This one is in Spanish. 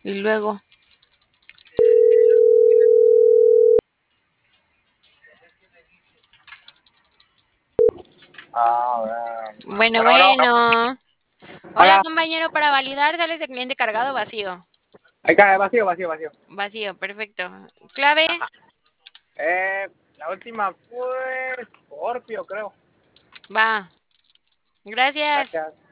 Y luego, Ah, bueno. bueno, Bueno, bueno, bueno. bueno. Hola, Hola. compañero, para validar, sale ese cliente cargado o vacío. Ahí está, vacío, vacío, vacío. Vacío, perfecto. Clave, La última fue Scorpio, creo. va. Gracias. Gracias.